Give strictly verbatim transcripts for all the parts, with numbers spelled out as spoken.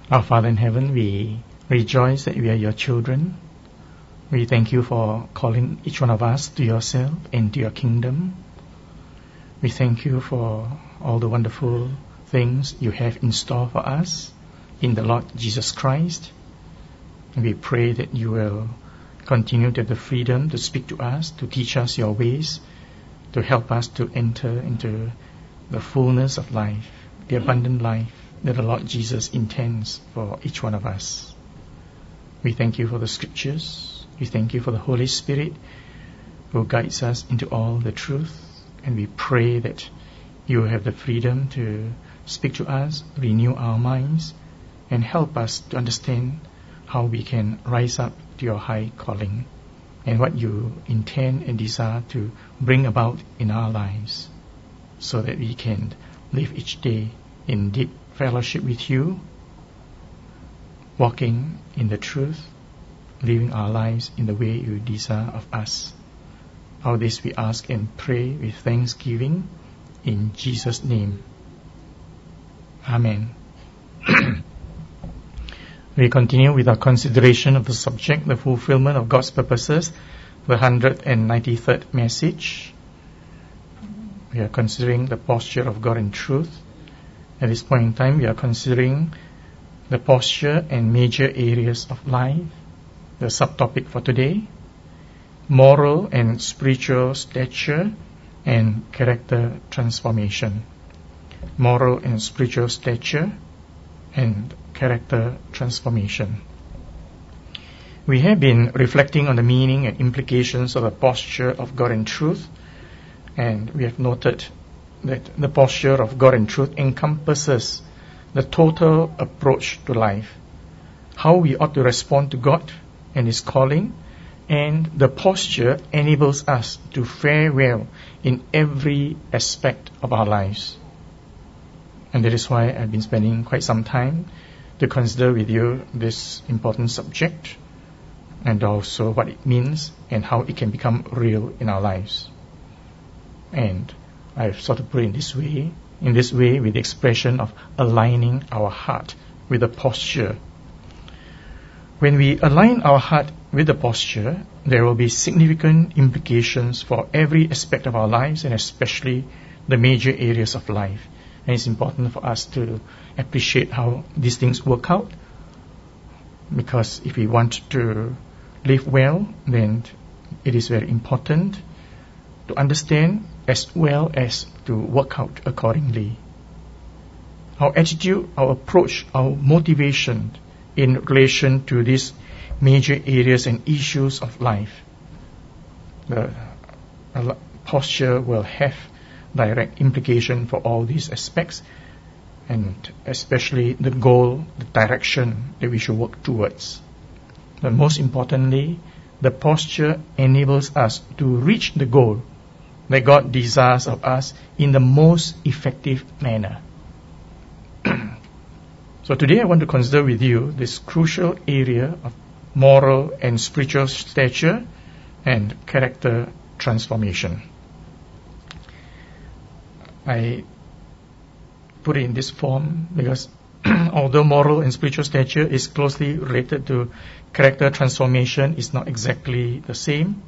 Our Father in heaven, we rejoice that we are your children. We thank you for calling each one of us to yourself and to your kingdom. We thank you for all the wonderful things you have in store for us in the Lord Jesus Christ. And we pray that you will continue to have the freedom to speak to us, to teach us your ways, to help us to enter into the fullness of life, the abundant life that the Lord Jesus intends for each one of us. We thank you for the scriptures. We thank you for the Holy Spirit who guides us into all the truth. And we pray that you have the freedom to speak to us, renew our minds, and help us to understand how we can rise up to your high calling and what you intend and desire to bring about in our lives, so that we can live each day in deep fellowship with you, walking in the truth, living our lives in the way you desire of us. All this we ask and pray with thanksgiving in Jesus' name. Amen. We continue with our consideration of the subject, the fulfillment of God's purposes, the one hundred ninety-third message. We are considering the posture of God in truth. At this point in time, we are considering the posture and major areas of life. The subtopic for today, moral and spiritual stature and character transformation. Moral and spiritual stature and character transformation. We have been reflecting on the meaning and implications of the posture of God in truth, and we have noted that the posture of God in truth encompasses the total approach to life, how we ought to respond to God and His calling, and the posture enables us to fare well in every aspect of our lives. And that is why I've been spending quite some time to consider with you this important subject, and also what it means and how it can become real in our lives. And I've sort of put it in this way, in this way with the expression of aligning our heart with the posture. When we align our heart with the posture, there will be significant implications for every aspect of our lives, and especially the major areas of life. And it's important for us to appreciate how these things work out, because if we want to live well, then it is very important to understand as well as to work out accordingly. Our attitude, our approach, our motivation in relation to these major areas and issues of life, the posture will have direct implication for all these aspects, and especially the goal, the direction that we should work towards. But most importantly, the posture enables us to reach the goal that God desires of us in the most effective manner. So today I want to consider with you this crucial area of moral and spiritual stature and character transformation. I put it in this form because although moral and spiritual stature is closely related to character transformation, it's not exactly the same.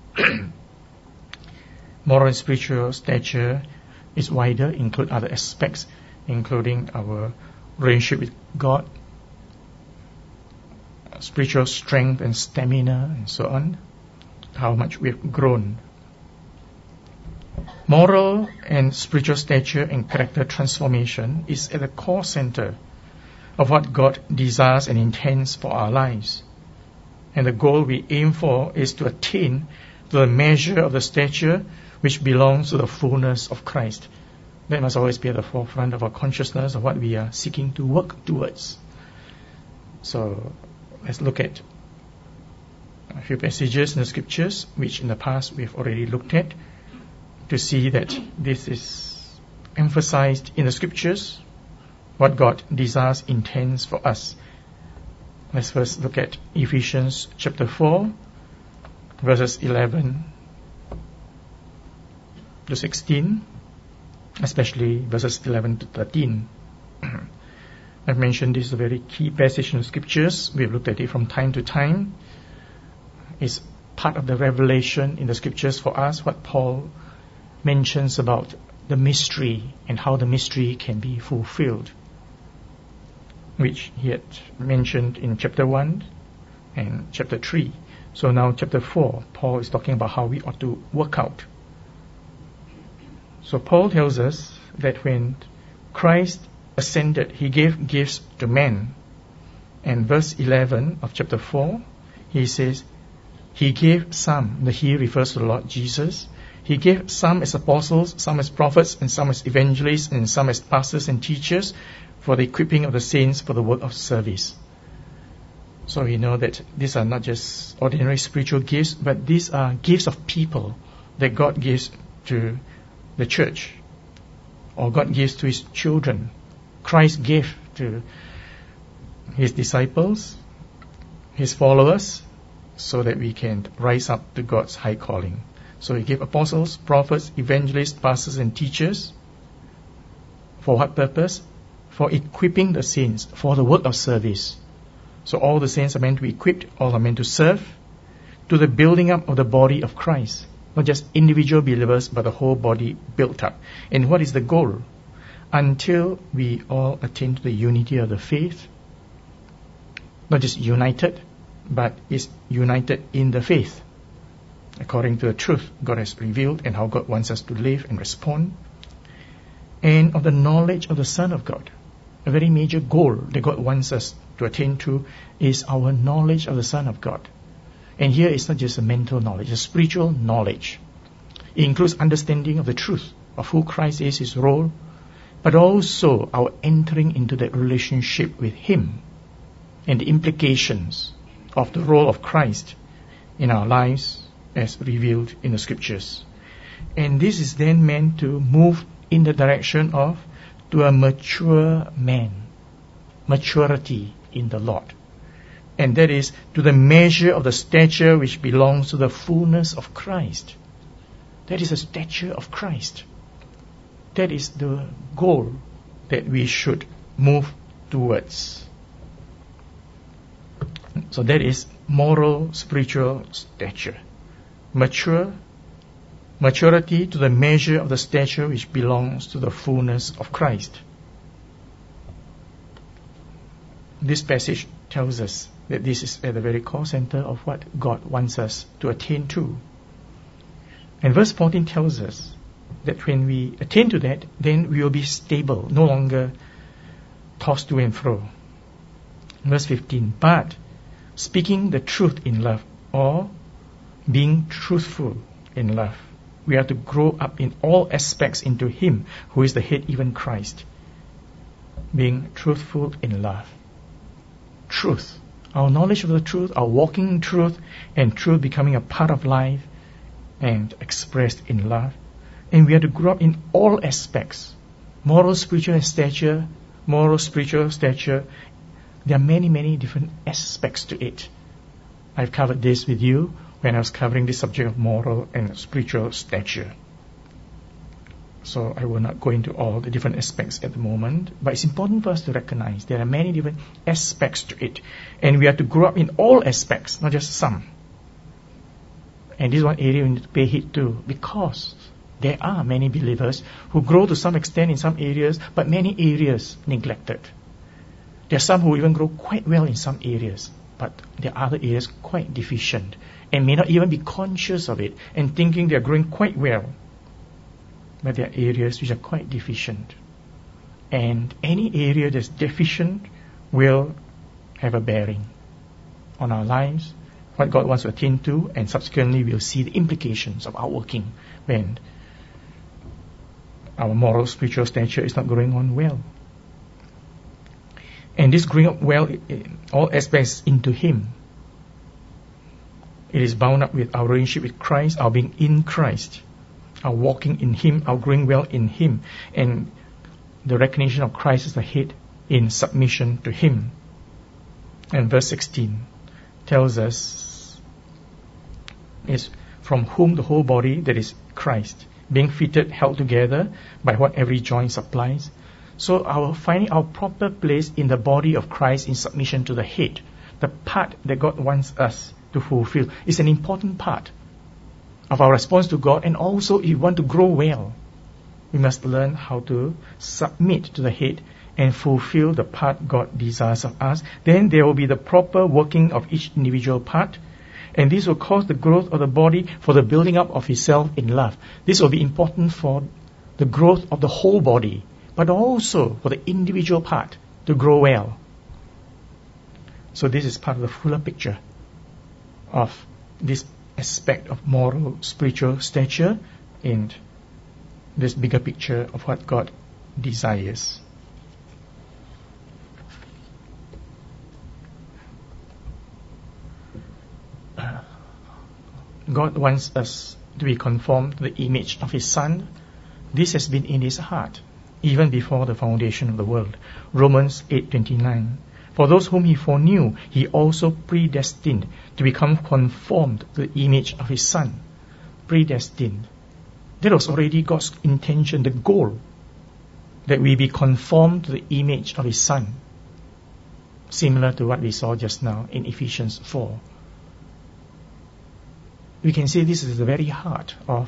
Moral and spiritual stature is wider, include other aspects, including our relationship with God, spiritual strength and stamina, and so on, how much we have grown. Moral and spiritual stature and character transformation is at the core center of what God desires and intends for our lives. And the goal we aim for is to attain to the measure of the stature which belongs to the fullness of Christ. That must always be at the forefront of our consciousness of what we are seeking to work towards. So let's look at a few passages in the scriptures which in the past we have already looked at, to see that this is emphasized in the scriptures, what God desires, intends for us. Let's first look at Ephesians chapter four, verses eleven to sixteen, especially verses eleven to thirteen. I've mentioned this is a very key passage in the scriptures. We've looked at it from time to time. It's part of the revelation in the scriptures for us, what Paul mentions about the mystery and how the mystery can be fulfilled, which he had mentioned in chapter one and chapter three. So now chapter four, Paul is talking about how we ought to work out. So Paul tells us that when Christ ascended, he gave gifts to men. And verse eleven of chapter four, he says, he gave some, the he refers to the Lord Jesus, he gave some as apostles, some as prophets, and some as evangelists, and some as pastors and teachers, for the equipping of the saints for the work of service. So we know that these are not just ordinary spiritual gifts, but these are gifts of people that God gives to the church, or God gives to His children. Christ gave to His disciples, His followers, so that we can rise up to God's high calling. So He gave apostles, prophets, evangelists, pastors and teachers. For what purpose? For equipping the saints for the work of service. So all the saints are meant to be equipped, all are meant to serve, to the building up of the body of Christ. Not just individual believers, but the whole body built up. And what is the goal? Until we all attain to the unity of the faith, not just united, but is united in the faith, according to the truth God has revealed and how God wants us to live and respond, and of the knowledge of the Son of God. A very major goal that God wants us to attain to is our knowledge of the Son of God. And here it's not just a mental knowledge, it's a spiritual knowledge. It includes understanding of the truth of who Christ is, His role, but also our entering into that relationship with Him and the implications of the role of Christ in our lives as revealed in the scriptures. And this is then meant to move in the direction of to a mature man, maturity in the Lord. And that is to the measure of the stature which belongs to the fullness of Christ. That is a stature of Christ. That is the goal that we should move towards. So that is moral, spiritual stature. Mature, maturity to the measure of the stature which belongs to the fullness of Christ. This passage tells us that this is at the very core center of what God wants us to attain to. And verse fourteen tells us that when we attain to that, then we will be stable, no longer tossed to and fro. Verse fifteen, but speaking the truth in love, or being truthful in love, we are to grow up in all aspects into Him who is the head, even Christ. Being truthful in love. Truth. Our knowledge of the truth, our walking in truth, and truth becoming a part of life and expressed in love. And we are to grow up in all aspects. Moral, spiritual stature, moral, spiritual stature. There are many, many different aspects to it. I've covered this with you when I was covering the subject of moral and spiritual stature. So I will not go into all the different aspects at the moment, but it's important for us to recognize there are many different aspects to it. And we are to grow up in all aspects, not just some. And this is one area we need to pay heed to, because there are many believers who grow to some extent in some areas, but many areas neglected. There are some who even grow quite well in some areas, but there are other areas quite deficient, and may not even be conscious of it and thinking they are growing quite well. But there are areas which are quite deficient. And any area that's deficient will have a bearing on our lives, what God wants to attain to, and subsequently we'll see the implications of our working when our moral, spiritual stature is not growing on well. And this growing up well in all aspects into Him, it is bound up with our relationship with Christ, our being in Christ, our walking in Him, our growing well in Him, and the recognition of Christ as the head in submission to Him. And verse sixteen tells us, is from whom the whole body, that is Christ, being fitted, held together by what every joint supplies, So our finding our proper place in the body of Christ in submission to the head, the part that God wants us to fulfill, is an important part of our response to God. And also, if you want to grow well, we must learn how to submit to the head and fulfill the part God desires of us. Then there will be the proper working of each individual part, and this will cause the growth of the body for the building up of itself in love. This will be important for the growth of the whole body, but also for the individual part to grow well. So this is part of the fuller picture of this aspect of moral, spiritual stature in this bigger picture of what God desires. God wants us to be conformed to the image of His Son. This has been in His heart even before the foundation of the world. Romans eight twenty-nine. For those whom He foreknew, He also predestined to become conformed to the image of His Son. Predestined. That was already God's intention, the goal, that we be conformed to the image of His Son. Similar to what we saw just now in Ephesians four. We can say this is the very heart of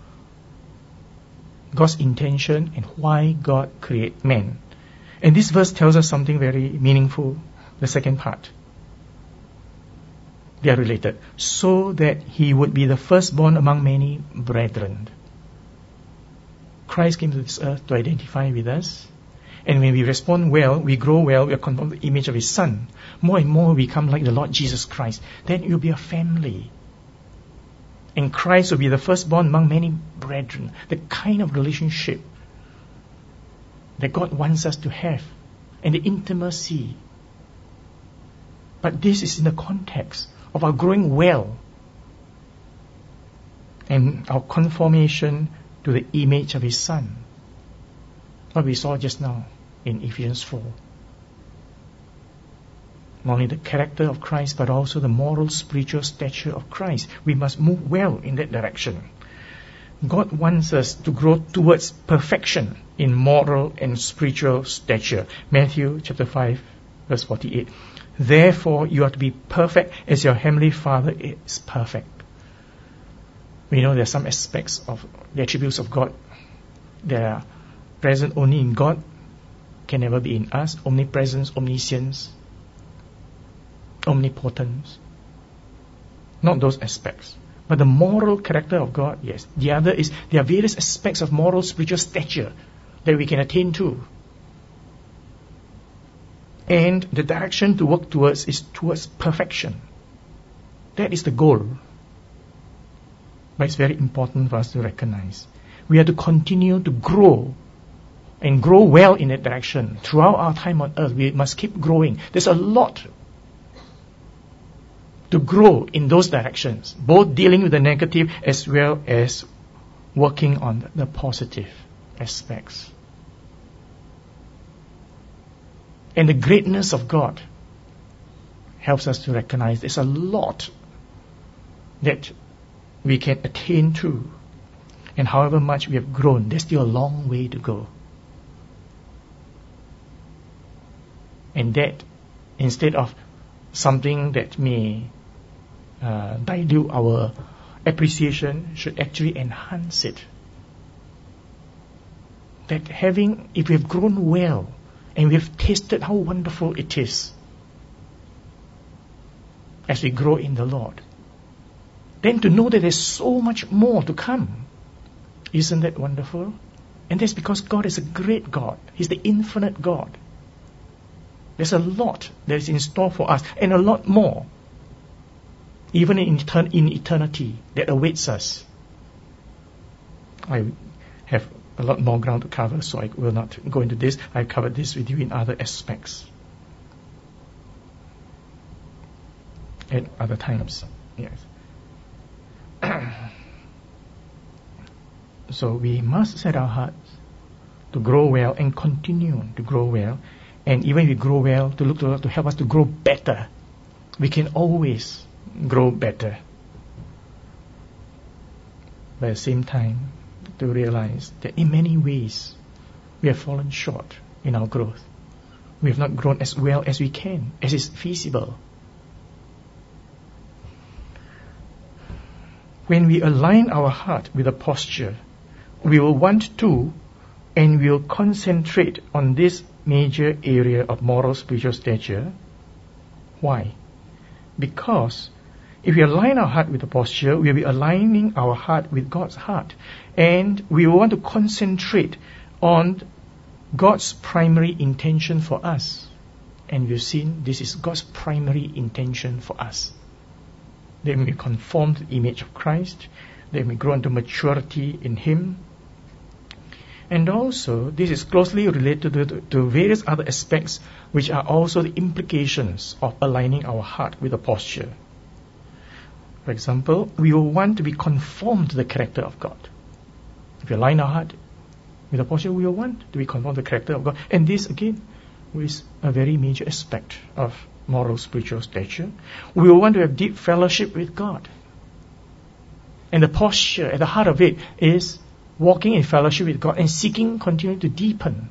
God's intention and why God created man. And this verse tells us something very meaningful, the second part. They are related. So that He would be the firstborn among many brethren. Christ came to this earth to identify with us. And when we respond well, we grow well, we are conformed to the image of His Son. More and more we become like the Lord Jesus Christ. Then it will be a family. And Christ will be the firstborn among many brethren. The kind of relationship that God wants us to have. And the intimacy. But this is in the context of our growing well. And our conformation to the image of His Son. What we saw just now in Ephesians four. Not only the character of Christ, but also the moral, spiritual stature of Christ. We must move well in that direction. God wants us to grow towards perfection in moral and spiritual stature. Matthew chapter five, verse forty-eight. Therefore, you are to be perfect as your heavenly Father is perfect. We know there are some aspects of the attributes of God that are present only in God, can never be in us. Omnipresence, omniscience, omnipotence. Not those aspects. But the moral character of God, yes. The other is, there are various aspects of moral, spiritual stature that we can attain to. And the direction to work towards is towards perfection. That is the goal. But it's very important for us to recognize. We have to continue to grow and grow well in that direction. Throughout our time on earth, we must keep growing. There's a lot to grow in those directions, both dealing with the negative as well as working on the positive aspects. And the greatness of God helps us to recognize there's a lot that we can attain to. And however much we have grown, there's still a long way to go. And that, instead of something that may uh, dilute our appreciation, should actually enhance it. That having, if we have grown well, and we have tasted how wonderful it is, as we grow in the Lord, then to know that there's so much more to come. Isn't that wonderful? And that's because God is a great God. He's the infinite God. There's a lot that is in store for us, and a lot more, even in, etern- in eternity, that awaits us. I have a lot more ground to cover, so I will not go into this. I've covered this with you in other aspects at other times. Yes. So we must set our hearts to grow well and continue to grow well. And even if we grow well, to look to God to help us to grow better. We can always grow better. But at the same time, to realize that in many ways we have fallen short in our growth. We have not grown as well as we can, as is feasible. When we align our heart with a posture, we will want to and we will concentrate on this major area of moral spiritual stature. Why? Because if we align our heart with the posture, we will be aligning our heart with God's heart. And we will want to concentrate on God's primary intention for us. And we've seen this is God's primary intention for us. That we may conform to the image of Christ, that we may grow into maturity in Him. And also, this is closely related to, to, to various other aspects which are also the implications of aligning our heart with the posture. For example, we will want to be conformed to the character of God. If we align our heart with the posture, we will want to be conformed to the character of God. And this, again, is a very major aspect of moral spiritual stature. We will want to have deep fellowship with God. And the posture at the heart of it is walking in fellowship with God and seeking continue to deepen.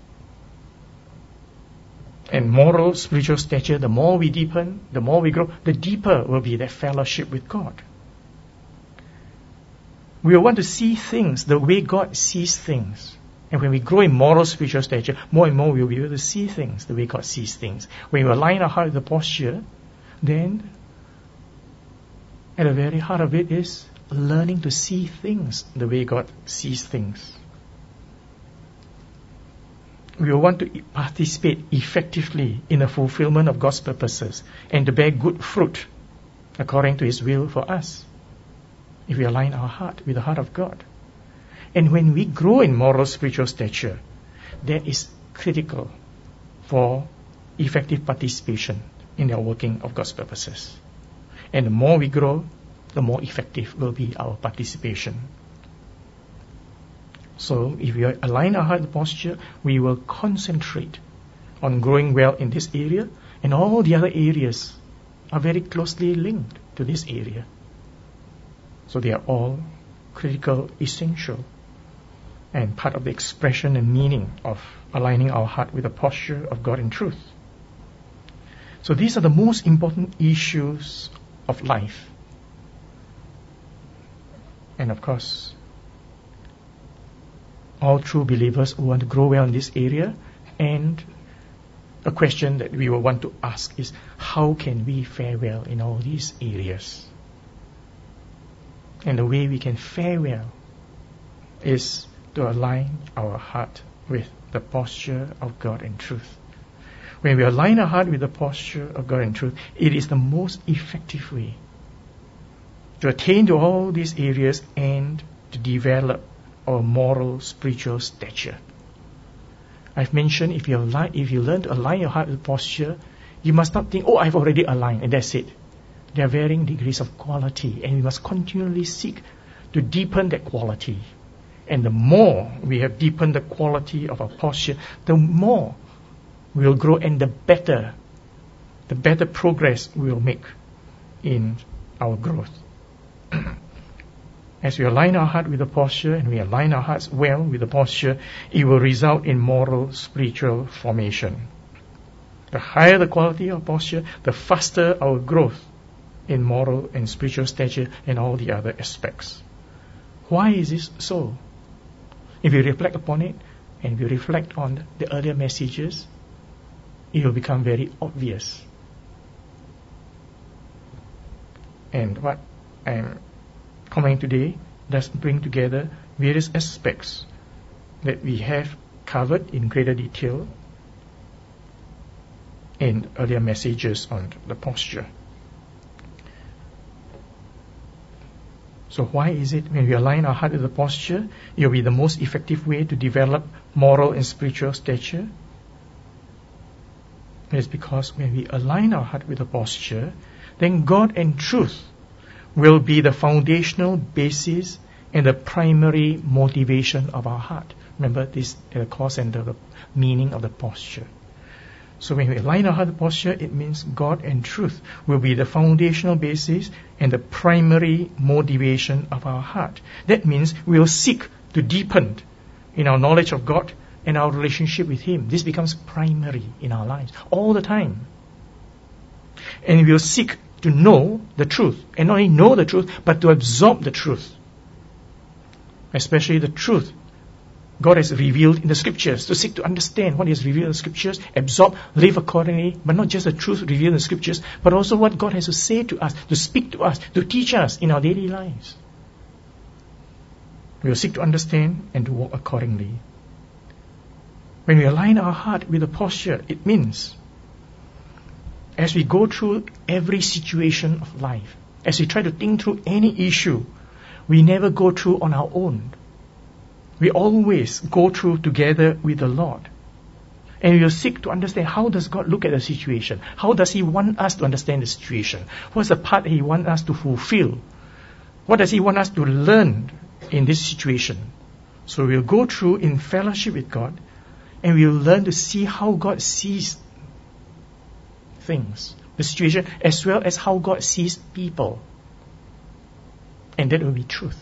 And moral spiritual stature, the more we deepen, the more we grow, the deeper will be that fellowship with God. We will want to see things the way God sees things. And when we grow in moral spiritual stature, more and more we will be able to see things the way God sees things. When we align our heart with the posture, then at the very heart of it is learning to see things the way God sees things. We will want to participate effectively in the fulfillment of God's purposes and to bear good fruit according to His will for us, if we align our heart with the heart of God. And when we grow in moral spiritual stature, that is critical for effective participation in the working of God's purposes. And the more we grow, the more effective will be our participation. So, if we align our heart posture, we will concentrate on growing well in this area, and all the other areas are very closely linked to this area. So they are all critical, essential, and part of the expression and meaning of aligning our heart with the posture of God in truth. So these are the most important issues of life. And of course, all true believers who want to grow well in this area, and a question that we will want to ask is, how can we fare well in all these areas? And the way we can fare well is to align our heart with the posture of God in truth. When we align our heart with the posture of God in truth, it is the most effective way to attain to all these areas and to develop our moral spiritual stature. I've mentioned if you align, if you learn to align your heart with posture, you must not think, oh, I've already aligned and that's it. There are varying degrees of quality, and we must continually seek to deepen that quality. And the more we have deepened the quality of our posture, the more we will grow, and the better, the better progress we will make in our growth. As we align our heart with the posture, and we align our hearts well with the posture, it will result in moral spiritual formation. The higher the quality of posture, the faster our growth in moral and spiritual stature and all the other aspects. Why is this so? If you reflect upon it, and we reflect on the earlier messages, it will become very obvious. And what I'm commenting today does bring together various aspects that we have covered in greater detail in earlier messages on the posture. So why is it when we align our heart with the posture, it will be the most effective way to develop moral and spiritual stature? It's because when we align our heart with the posture, then God and truth will be the foundational basis and the primary motivation of our heart. Remember, this is the core center, the meaning of the posture. So when we align our heart with posture, it means God and truth will be the foundational basis and the primary motivation of our heart. That means we will seek to deepen in our knowledge of God and our relationship with Him. This becomes primary in our lives all the time. And we'll seek to know the truth. And not only know the truth, but to absorb the truth. Especially the truth God has revealed in the Scriptures. To seek to understand what He has revealed in the Scriptures, absorb, live accordingly. But not just the truth revealed in the Scriptures, but also what God has to say to us, to speak to us, to teach us in our daily lives. We will seek to understand and to walk accordingly. When we align our heart with the posture, it means as we go through every situation of life, as we try to think through any issue, we never go through on our own. We always go through together with the Lord. And we will seek to understand, how does God look at the situation? How does He want us to understand the situation? What's the part He wants us to fulfill? What does He want us to learn in this situation? So we'll go through in fellowship with God, and we'll learn to see how God sees things, the situation, as well as how God sees people. And that will be truth.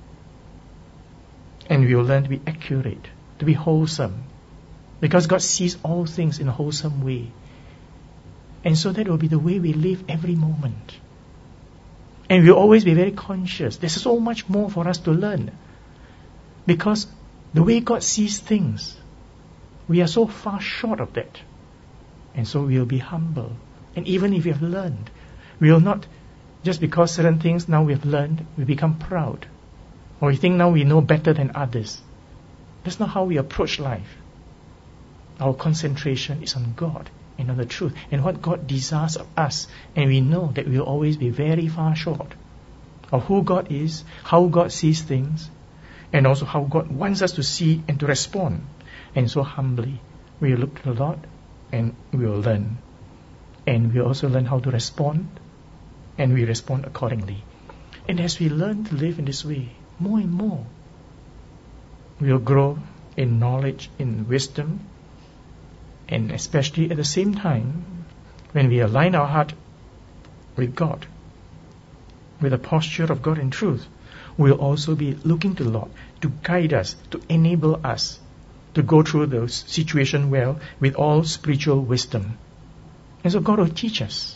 And we will learn to be accurate, to be wholesome, because God sees all things in a wholesome way. And so that will be the way we live every moment. And we'll always be very conscious. There's so much more for us to learn. Because the way God sees things, we are so far short of that. And so we'll be humble. And even if we have learned, we will not, just because certain things now we have learned, we become proud. Or we think now we know better than others. That's not how we approach life. Our concentration is on God and on the truth and what God desires of us. And we know that we will always be very far short of who God is, how God sees things, and also how God wants us to see and to respond. And so humbly, we will look to the Lord and we will learn. And we will also learn how to respond, and we respond accordingly. And as we learn to live in this way, more and more, we will grow in knowledge, in wisdom, and especially at the same time, when we align our heart with God, with the posture of God in truth, we will also be looking to the Lord to guide us, to enable us to go through those situations well with all spiritual wisdom. And so God will teach us.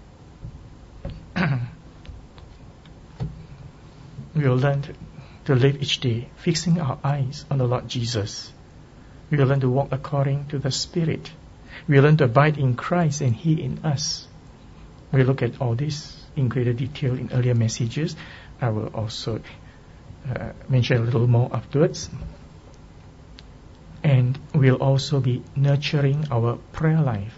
We will learn to, to live each day, fixing our eyes on the Lord Jesus. We will learn to walk according to the Spirit. We will learn to abide in Christ and He in us. We'll look at all this in greater detail in earlier messages. I will also uh, mention a little more afterwards. And we'll also be nurturing our prayer life.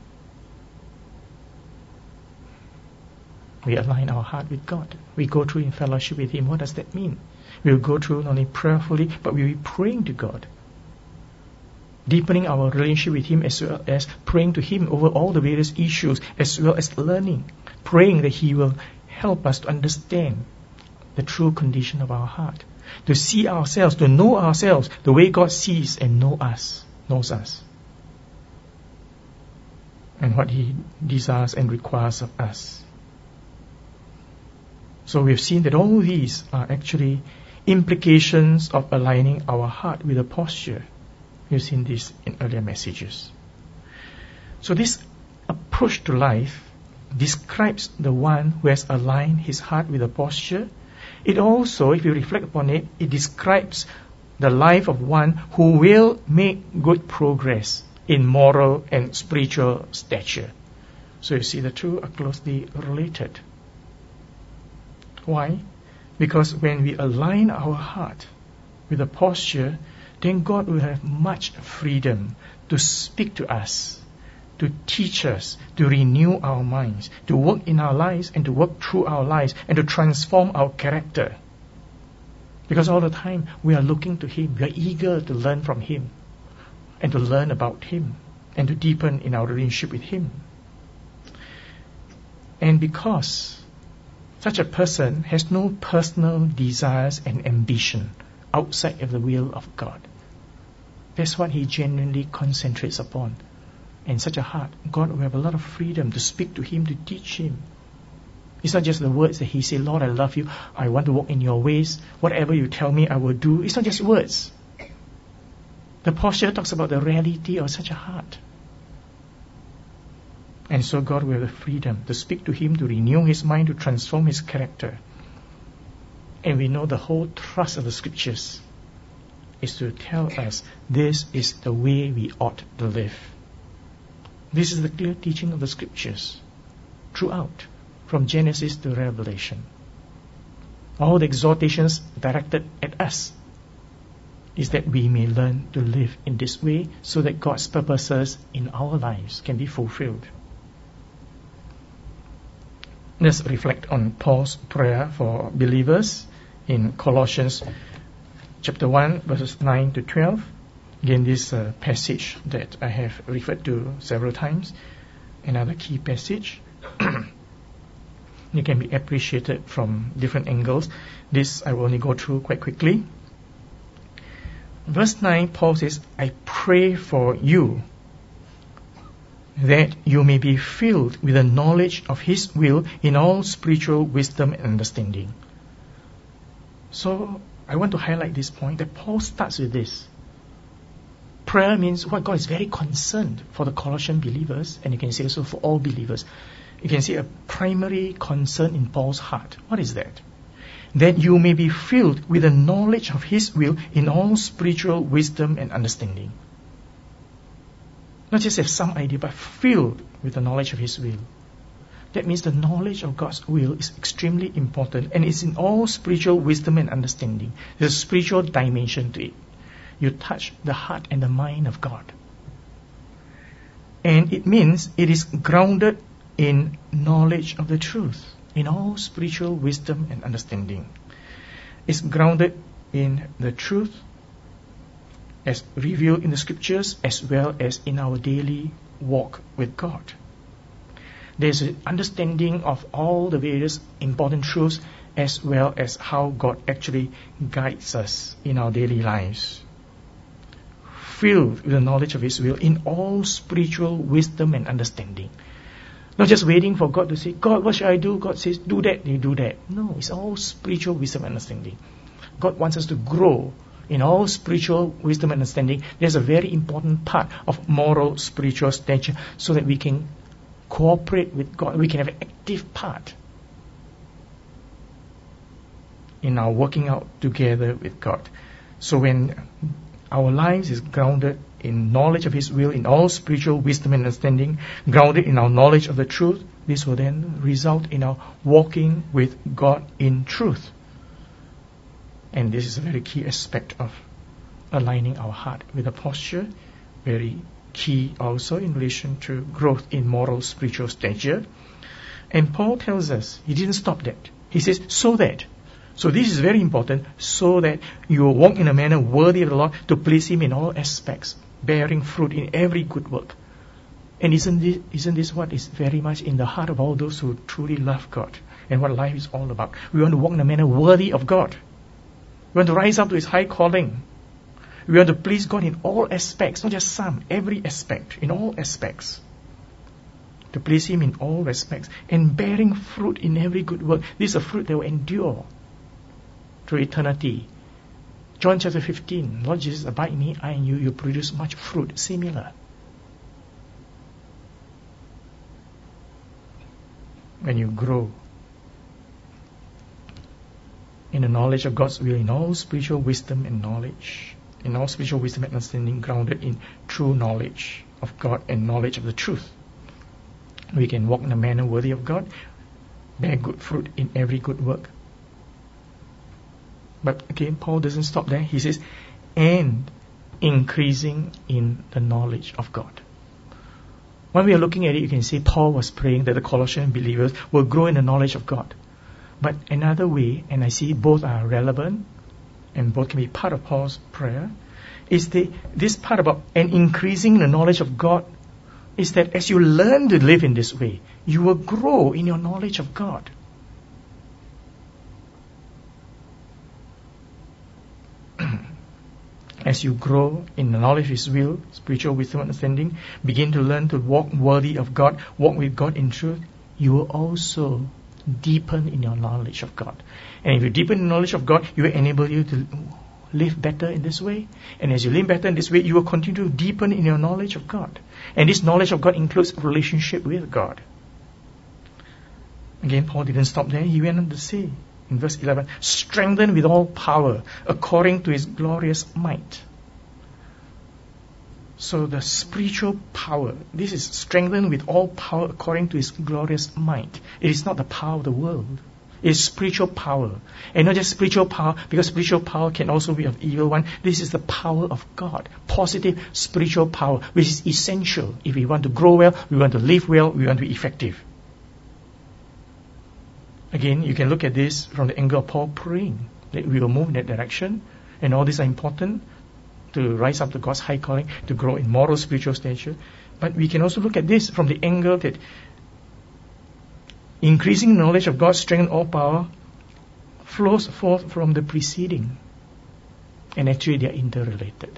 We align our heart with God. We go through in fellowship with Him. What does that mean? We'll go through not only prayerfully, but we'll be praying to God. Deepening our relationship with Him, as well as praying to Him over all the various issues, as well as learning, praying that He will help us to understand the true condition of our heart, to see ourselves, to know ourselves the way God sees and know us, knows us, and what He desires and requires of us. So we've seen that all these are actually implications of aligning our heart with a posture. We've seen this in earlier messages. So this approach to life describes the one who has aligned his heart with a posture. It also, if you reflect upon it, it describes the life of one who will make good progress in moral and spiritual stature. So you see, the two are closely related. Why? Because when we align our heart with a posture, then God will have much freedom to speak to us, to teach us, to renew our minds, to work in our lives and to work through our lives and to transform our character. Because all the time we are looking to Him, we are eager to learn from Him and to learn about Him and to deepen in our relationship with Him. And because such a person has no personal desires and ambition outside of the will of God, that's what he genuinely concentrates upon. In such a heart, God will have a lot of freedom to speak to him, to teach him. It's not just the words that he says, Lord, I love you, I want to walk in your ways, whatever you tell me I will do. It's not just words. The posture talks about the reality of such a heart. And so God will have the freedom to speak to him, to renew his mind, to transform his character. And we know the whole thrust of the scriptures is to tell us this is the way we ought to live. This is the clear teaching of the scriptures throughout, from Genesis to Revelation. All the exhortations directed at us is that we may learn to live in this way so that God's purposes in our lives can be fulfilled. Let's reflect on Paul's prayer for believers in Colossians chapter one, verses nine to twelve. Again, this uh, passage that I have referred to several times, another key passage. It can be appreciated from different angles. This I will only go through quite quickly. Verse nine, Paul says, I pray for you that you may be filled with the knowledge of his will in all spiritual wisdom and understanding. So, I want to highlight this point that Paul starts with this. Prayer means what God is very concerned for the Colossian believers, and you can say also for all believers. You can see a primary concern in Paul's heart. What is that? That you may be filled with the knowledge of his will in all spiritual wisdom and understanding. Not just have some idea, but filled with the knowledge of his will. That means the knowledge of God's will is extremely important, and it's in all spiritual wisdom and understanding. There's a spiritual dimension to it. You touch the heart and the mind of God. And it means it is grounded in knowledge of the truth, in all spiritual wisdom and understanding. It's grounded in the truth as revealed in the scriptures, as well as in our daily walk with God. There's an understanding of all the various important truths, as well as how God actually guides us in our daily lives. Filled with the knowledge of his will in all spiritual wisdom and understanding. Not just waiting for God to say, God, what should I do? God says, do that, you do that. No, it's all spiritual wisdom and understanding. God wants us to grow in all spiritual wisdom and understanding. There's a very important part of moral spiritual stature so that we can cooperate with God. We can have an active part in our working out together with God. So when our lives is grounded in knowledge of his will, in all spiritual wisdom and understanding, grounded in our knowledge of the truth, this will then result in our walking with God in truth. And this is a very key aspect of aligning our heart with a posture, very key also in relation to growth in moral spiritual stature. And Paul tells us, he didn't stop that. He says, so that. So this is very important, so that you will walk in a manner worthy of the Lord to please him in all aspects, bearing fruit in every good work. And isn't this, isn't this what is very much in the heart of all those who truly love God and what life is all about? We want to walk in a manner worthy of God. We want to rise up to his high calling. We want to please God in all aspects, not just some, every aspect, in all aspects. To please him in all respects and bearing fruit in every good work. This is a fruit that will endure through eternity. John chapter fifteen, Lord Jesus, abide in me, I in you, you produce much fruit similar. When you grow in the knowledge of God's will, in all spiritual wisdom and knowledge, in all spiritual wisdom and understanding, grounded in true knowledge of God and knowledge of the truth, we can walk in a manner worthy of God, bear good fruit in every good work. But again, Paul doesn't stop there. He says, and increasing in the knowledge of God. When we are looking at it, you can see Paul was praying that the Colossian believers will grow in the knowledge of God. But another way, and I see both are relevant, and both can be part of Paul's prayer, is the, this part about and increasing the knowledge of God, is that as you learn to live in this way, you will grow in your knowledge of God. As you grow in the knowledge of his will, spiritual wisdom and understanding, begin to learn to walk worthy of God, walk with God in truth, you will also deepen in your knowledge of God. And if you deepen in knowledge of God, it will enable you to live better in this way. And as you live better in this way, you will continue to deepen in your knowledge of God. And this knowledge of God includes relationship with God. Again, Paul didn't stop there. He went on to say in verse eleven, strengthened with all power according to his glorious might. So the spiritual power, this is strengthened with all power according to his glorious might. It is not the power of the world. It is spiritual power. And not just spiritual power, because spiritual power can also be of evil one. This is the power of God. Positive spiritual power, which is essential if we want to grow well, we want to live well, we want to be effective. Again, you can look at this from the angle of Paul praying that we will move in that direction. And all these are important to rise up to God's high calling, to grow in moral, spiritual stature. But we can also look at this from the angle that increasing knowledge of God's strength and all power flows forth from the preceding. And actually they are interrelated.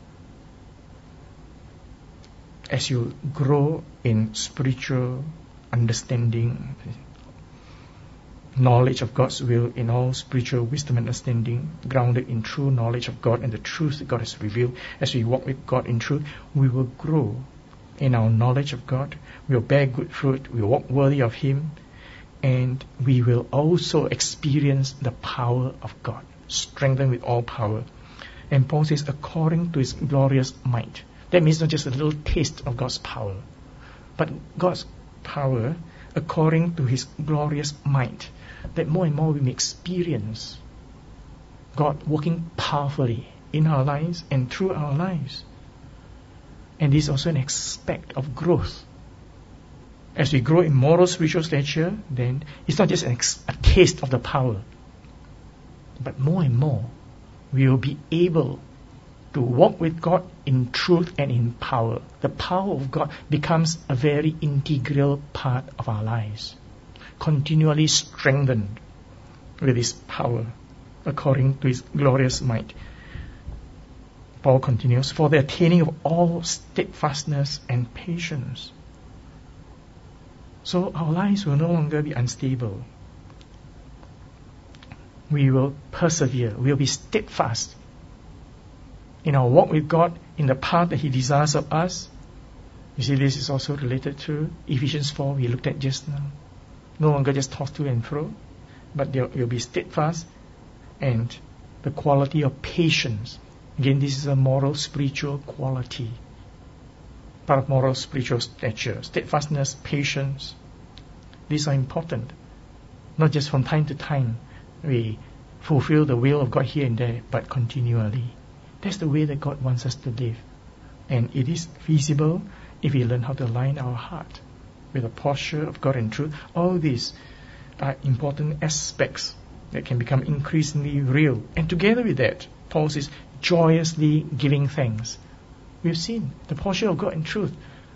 As you grow in spiritual understanding, knowledge of God's will in all spiritual wisdom and understanding, grounded in true knowledge of God and the truth that God has revealed, as we walk with God in truth, we will grow in our knowledge of God, we will bear good fruit, we will walk worthy of Him, and we will also experience the power of God, strengthened with all power. And Paul says, according to His glorious might. That means not just a little taste of God's power, but God's power according to His glorious might. That more and more we may experience God working powerfully in our lives and through our lives. And this is also an aspect of growth. As we grow in moral spiritual stature, then it's not just an ex- a taste of the power, but more and more we will be able to walk with God in truth and in power. The power of God becomes a very integral part of our lives, continually strengthened with His power according to His glorious might. Paul continues, for the attaining of all steadfastness and patience. So our lives will no longer be unstable. We will persevere. We will be steadfast in our walk with God, in the path that He desires of us. You see, this is also related to Ephesians four we looked at just now. No longer just tossed to and fro, but there will be steadfast and the quality of patience. Again, this is a moral, spiritual quality. Part of moral, spiritual stature. Steadfastness, patience. These are important. Not just from time to time we fulfill the will of God here and there, but continually. That's the way that God wants us to live. And it is feasible if we learn how to align our heart with a posture of God and truth. All these are important aspects that can become increasingly real. And together with that, Paul says, joyously giving thanks. We've seen the posture of God and truth.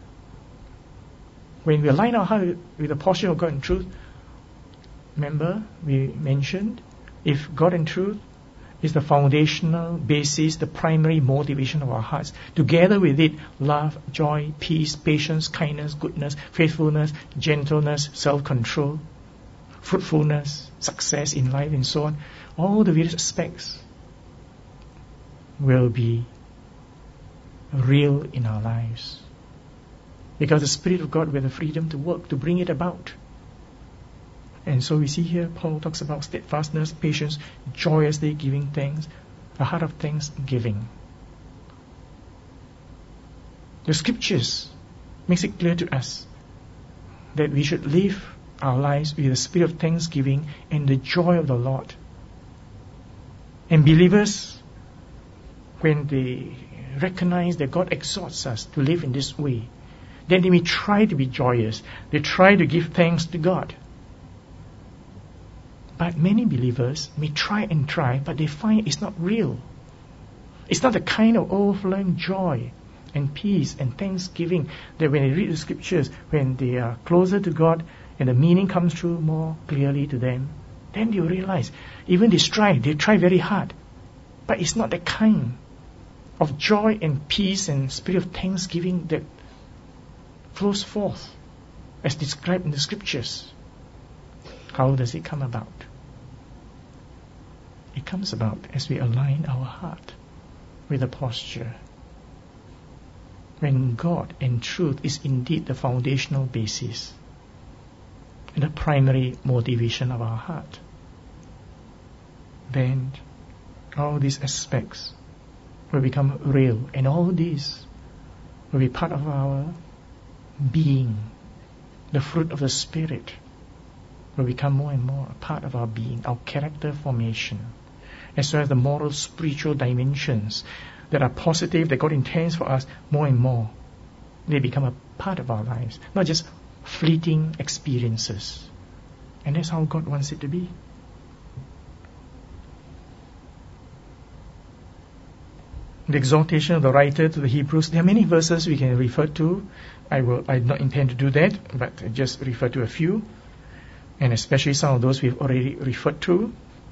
When we align our heart with the posture of God and truth, remember we mentioned, if God and truth is the foundational basis, the primary motivation of our hearts. Together with it, love, joy, peace, patience, kindness, goodness, faithfulness, gentleness, self-control, fruitfulness, success in life and so on. All the various aspects will be real in our lives. Because the Spirit of God will have the freedom to work, to bring it about. And so we see here, Paul talks about steadfastness, patience, joyously giving thanks, a heart of thanksgiving. The Scriptures makes it clear to us that we should live our lives with a spirit of thanksgiving and the joy of the Lord. And believers, when they recognize that God exhorts us to live in this way, then they may try to be joyous. They try to give thanks to God. But many believers may try and try, but they find it's not real. It's not the kind of overflowing joy and peace and thanksgiving that when they read the Scriptures, when they are closer to God and the meaning comes through more clearly to them, then you realize, even they try, they try very hard, but it's not the kind of joy and peace and spirit of thanksgiving that flows forth as described in the Scriptures. How does it come about? It comes about as we align our heart with the posture. When God and truth is indeed the foundational basis and the primary motivation of our heart, then all these aspects will become real, and all these will be part of our being. The fruit of the Spirit will become more and more a part of our being, our character formation, as well as the moral, spiritual dimensions that are positive, that God intends for us more and more. They become a part of our lives, not just fleeting experiences. And that's how God wants it to be. The exhortation of the writer to the Hebrews, there are many verses we can refer to. I will I do not intend to do that, but I just refer to a few, and especially some of those we've already referred to.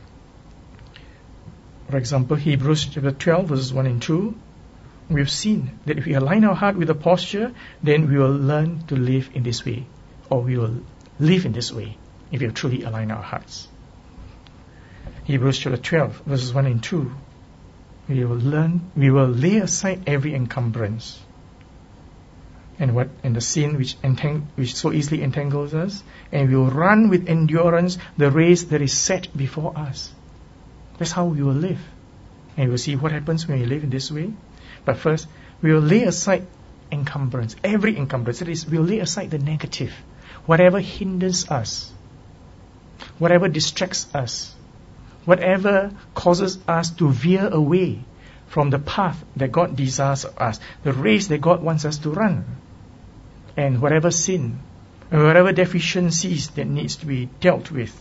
For example, Hebrews chapter twelve, verses one and two. We've seen that if we align our heart with the posture, then we will learn to live in this way, or we will live in this way, if we truly align our hearts. Hebrews chapter twelve, verses one and two. We will learn, we will lay aside every encumbrance and what and the sin which entang- which so easily entangles us, and we will run with endurance the race that is set before us. That's how we will live. And we'll see what happens when we live in this way. But first, we will lay aside encumbrance, every encumbrance. That is, we will lay aside the negative, whatever hinders us, whatever distracts us, whatever causes us to veer away from the path that God desires of us, the race that God wants us to run, and whatever sin, and whatever deficiencies that needs to be dealt with.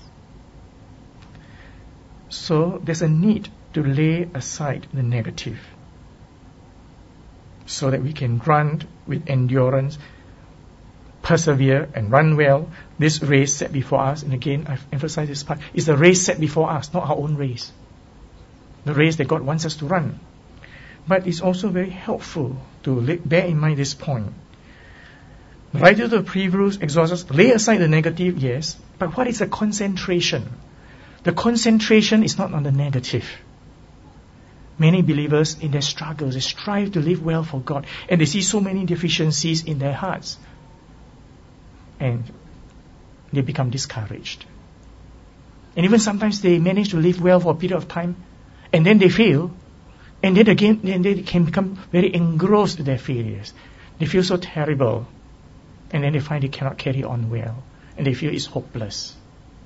So there's a need to lay aside the negative so that we can run with endurance, persevere and run well this race set before us. And again, I've emphasized this part, it's the race set before us, not our own race. The race that God wants us to run. But it's also very helpful to bear in mind this point. The writer of the Hebrews exhorts us, lay aside the negative, yes, but what is the concentration? The concentration is not on the negative. Many believers in their struggles, they strive to live well for God, and they see so many deficiencies in their hearts, and they become discouraged. And even sometimes they manage to live well for a period of time, and then they fail, and then again, then they can become very engrossed with their failures. They feel so terrible, and then they find they cannot carry on well, and they feel it's hopeless.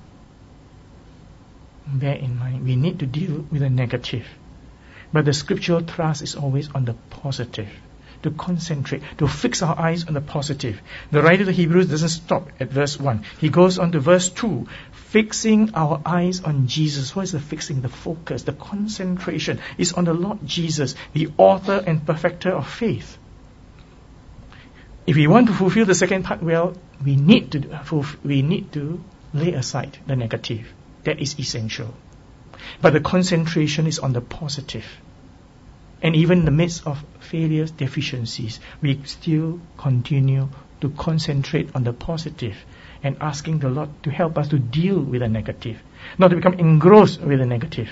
Bear in mind, we need to deal with the negative. But the scriptural thrust is always on the positive. To concentrate, to fix our eyes on the positive. The writer of the Hebrews doesn't stop at verse one. He goes on to verse two. Fixing our eyes on Jesus. What is the fixing? The focus, the concentration is on the Lord Jesus, the author and perfecter of faith. If we want to fulfill the second part well, we need to we need to lay aside the negative. That is essential. But the concentration is on the positive. And even in the midst of failures, deficiencies, we still continue to concentrate on the positive and asking the Lord to help us to deal with the negative, not to become engrossed with the negative,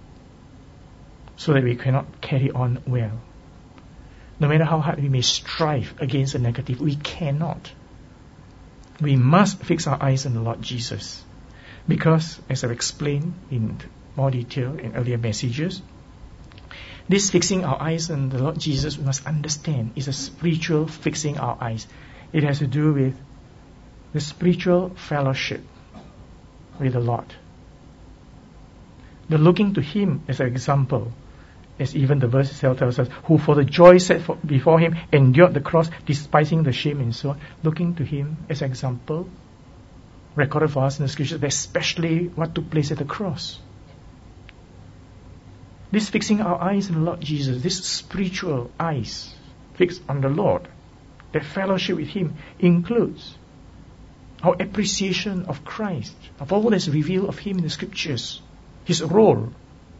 so that we cannot carry on well. No matter how hard we may strive against the negative, we cannot. We must fix our eyes on the Lord Jesus. Because, as I've explained in more detail in earlier messages, this fixing our eyes on the Lord Jesus, we must understand, is a spiritual fixing our eyes. It has to do with the spiritual fellowship with the Lord. The looking to Him as an example, as even the verse itself tells us, who for the joy set for, before Him endured the cross, despising the shame and so on. Looking to Him as an example, recorded for us in the scriptures, especially what took place at the cross. This fixing our eyes on the Lord Jesus, this spiritual eyes fixed on the Lord, that fellowship with Him includes our appreciation of Christ, of all that's revealed of Him in the scriptures, His role.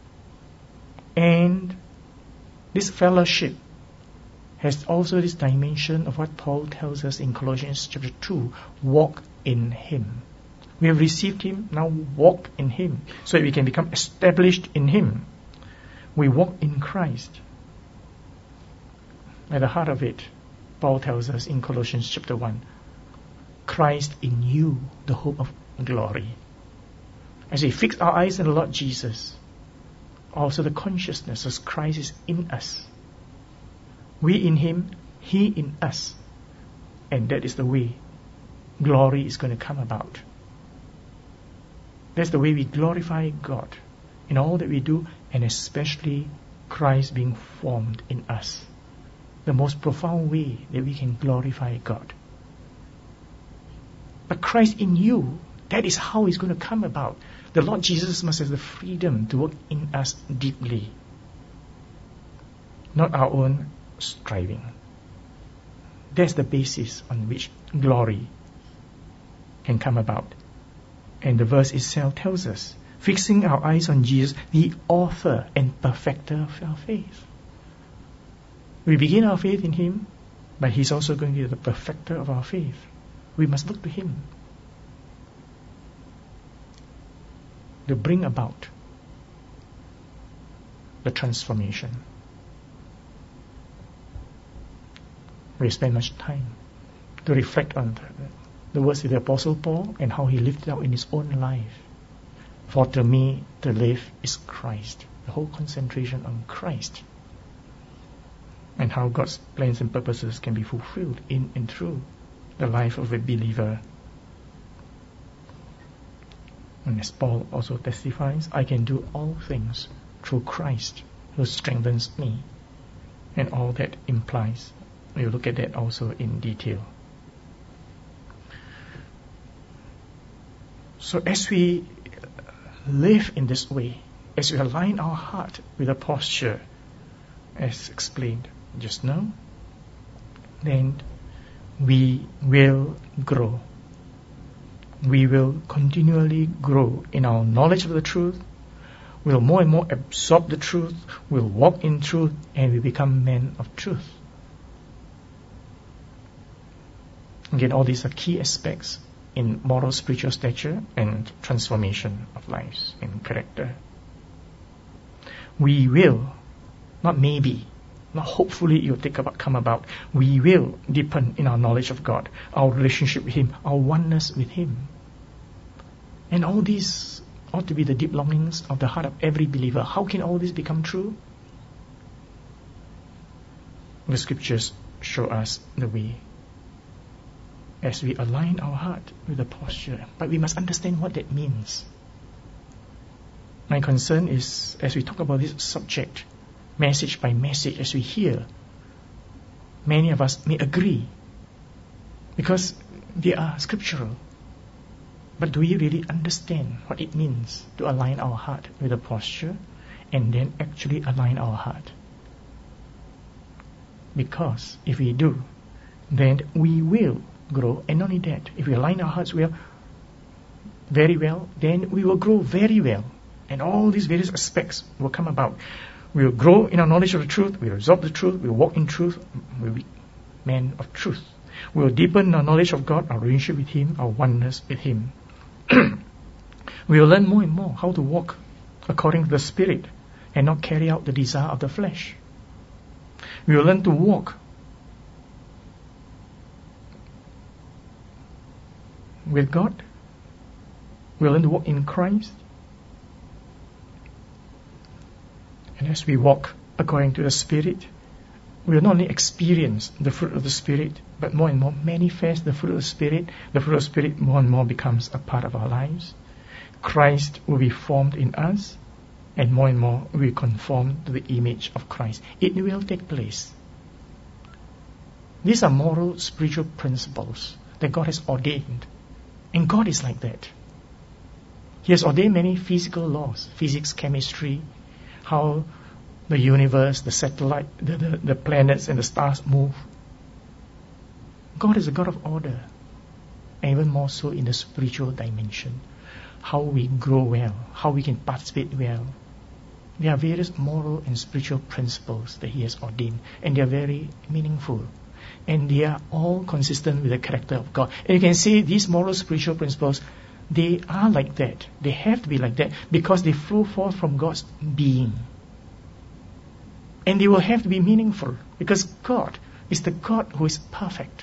And this fellowship has also this dimension of what Paul tells us in Colossians chapter two, walk in Him. We have received Him, now walk in Him, so that we can become established in Him. We walk in Christ. At the heart of it, Paul tells us in Colossians chapter one, Christ in you, the hope of glory. As we fix our eyes on the Lord Jesus, also the consciousness of Christ is in us. We in Him, He in us. And that is the way glory is going to come about. That's the way we glorify God in all that we do, and especially Christ being formed in us. The most profound way that we can glorify God. But Christ in you, that is how it's going to come about. The Lord Jesus must have the freedom to work in us deeply. Not our own striving. That's the basis on which glory can come about. And the verse itself tells us, fixing our eyes on Jesus, the author and perfecter of our faith. We begin our faith in Him, but He's also going to be the perfecter of our faith. We must look to Him to bring about the transformation. We spend much time to reflect on the words of the Apostle Paul and how he lived it out in his own life. For to me, to live is Christ. The whole concentration on Christ. And how God's plans and purposes can be fulfilled in and through the life of a believer. And as Paul also testifies, I can do all things through Christ who strengthens me. And all that implies. We'll look at that also in detail. So as we live in this way, as we align our heart with the posture as explained just now, then we will grow. We will continually grow in our knowledge of the truth. We'll more and more absorb the truth. We'll walk in truth, and we become men of truth. Again, all these are key aspects in moral spiritual stature and transformation of lives and character. We will, not maybe, not hopefully it will take about, come about, we will deepen in our knowledge of God, our relationship with Him, our oneness with Him. And all these ought to be the deep longings of the heart of every believer. How can all this become true? The scriptures show us the way. As we align our heart with the posture. But we must understand what that means. My concern is, as we talk about this subject, message by message, as we hear, many of us may agree, because they are scriptural. But do we really understand what it means to align our heart with the posture, and then actually align our heart? Because if we do, then we will grow. And not only that, if we align our hearts well, very well, then we will grow very well. And all these various aspects will come about. We will grow in our knowledge of the truth, we will absorb the truth, we will walk in truth, we will be men of truth. We will deepen our knowledge of God, our relationship with Him, our oneness with Him. We will learn more and more how to walk according to the Spirit and not carry out the desire of the flesh. We will learn to walk with God. We will learn to walk in Christ. And as we walk according to the Spirit, we will not only experience the fruit of the Spirit, but more and more manifest the fruit of the Spirit. The fruit of the Spirit more and more becomes a part of our lives. Christ will be formed in us, and more and more we conform to the image of Christ. It will take place. These are moral, spiritual principles that God has ordained. And God is like that. He has ordained many physical laws, physics, chemistry, how the universe, the satellite, the, the, the planets and the stars move. God is a God of order. And even more so in the spiritual dimension. How we grow well, how we can participate well. There are various moral and spiritual principles that He has ordained, and they are very meaningful. And they are all consistent with the character of God. And you can see these moral spiritual principles they are like that. They have to be like that because they flow forth from God's being. And they will have to be meaningful because God is the God who is perfect.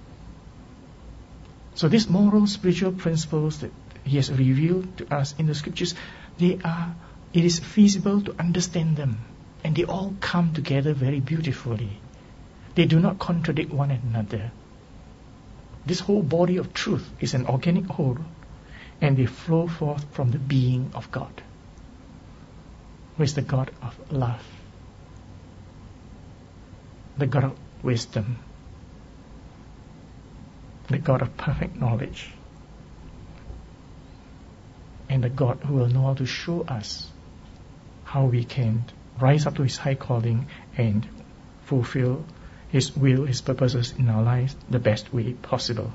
So these moral, spiritual principles that He has revealed to us in the Scriptures, they are, it is feasible to understand them. And they all come together very beautifully. They do not contradict one another. This whole body of truth is an organic whole, and they flow forth from the being of God, who is the God of love, the God of wisdom, the God of perfect knowledge, and the God who will know how to show us how we can rise up to His high calling and fulfill His will, His purposes in our lives the best way possible.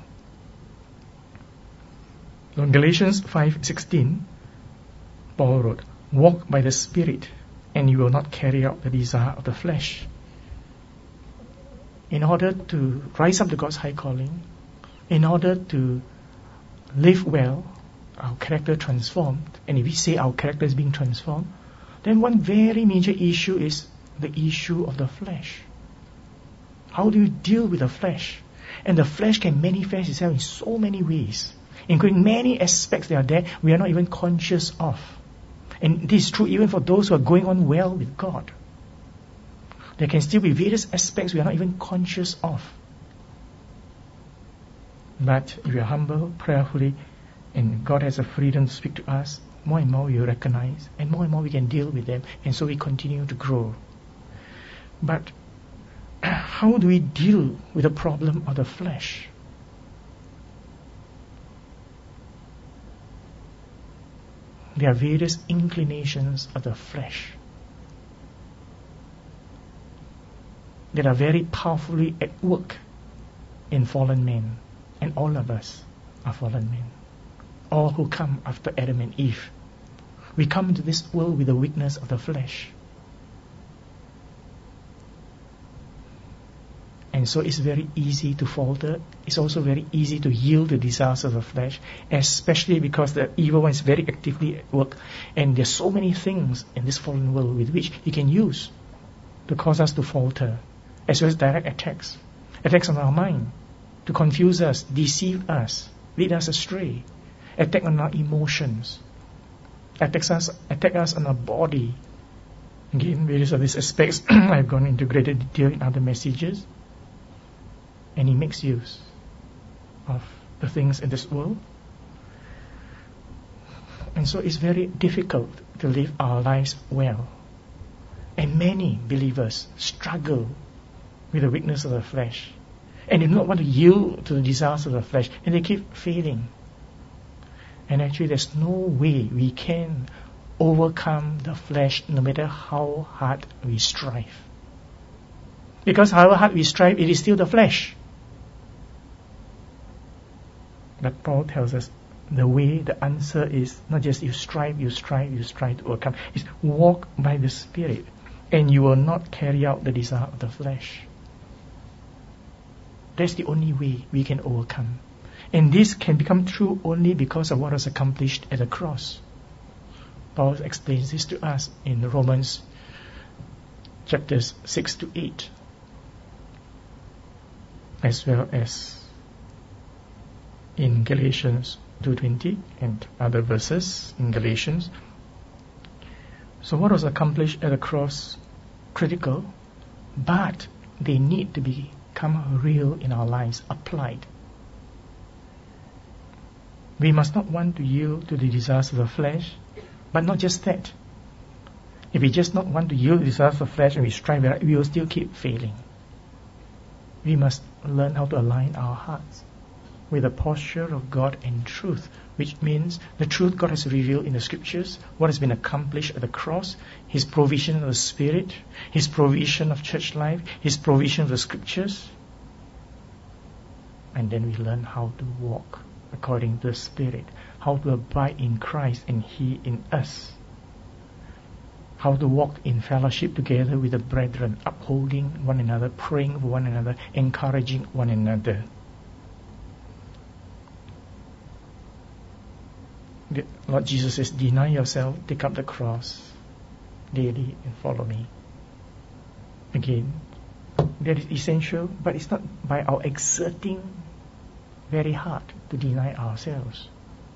So in Galatians five sixteen, Paul wrote, "Walk by the Spirit, and you will not carry out the desire of the flesh." In order to rise up to God's high calling, in order to live well, our character transformed, and if we say our character is being transformed, then one very major issue is the issue of the flesh. How do you deal with the flesh? And the flesh can manifest itself in so many ways, including many aspects that are there we are not even conscious of. And this is true even for those who are going on well with God. There can still be various aspects we are not even conscious of. But if we are humble, prayerfully, and God has a freedom to speak to us, more and more we recognize, and more and more we can deal with them, and so we continue to grow. But how do we deal with the problem of the flesh? There are various inclinations of the flesh that are very powerfully at work in fallen men, and all of us are fallen men. All who come after Adam and Eve, we come into this world with the weakness of the flesh. And so it's very easy to falter. It's also very easy to yield to the desires of the flesh, especially because the evil one is very actively at work. And there's so many things in this fallen world with which he can use to cause us to falter, as well as direct attacks. Attacks on our mind, to confuse us, deceive us, lead us astray. Attack on our emotions. Attacks us, attack us on our body. Again, various of these aspects I've gone into greater detail in other messages. And he makes use of the things in this world. And so it's very difficult to live our lives well. And many believers struggle with the weakness of the flesh. And they do not want to yield to the desires of the flesh. And they keep failing. And actually there's no way we can overcome the flesh no matter how hard we strive. Because however hard we strive, it is still the flesh. But Paul tells us the way, the answer is not just you strive, you strive, you strive to overcome. It's walk by the Spirit, and you will not carry out the desire of the flesh. That's the only way we can overcome. And this can become true only because of what was accomplished at the cross. Paul explains this to us in Romans chapters six to eight, as well as in Galatians two twenty and other verses in Galatians. So what was accomplished at the cross? Critical, but they need to become real in our lives, applied. We must not want to yield to the desires of the flesh, but not just that. If we just not want to yield to the desires of the flesh and we strive, we will still keep failing. We must learn how to align our hearts with the posture of God and truth, which means the truth God has revealed in the Scriptures, what has been accomplished at the cross, His provision of the Spirit, His provision of church life, His provision of the Scriptures. And then we learn how to walk according to the Spirit, how to abide in Christ and He in us, how to walk in fellowship together with the brethren, upholding one another, praying for one another, encouraging one another. the Lord Jesus says, deny yourself, take up the cross daily and follow me. Again, that is essential, but it's not by our exerting very hard to deny ourselves.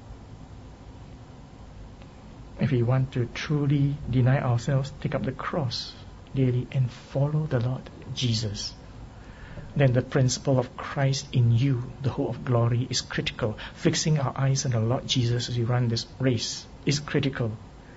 If we want to truly deny ourselves, take up the cross daily and follow the Lord Jesus, then the principle of Christ in you, the hope of glory, is critical. Fixing our eyes on the Lord Jesus as we run this race is critical.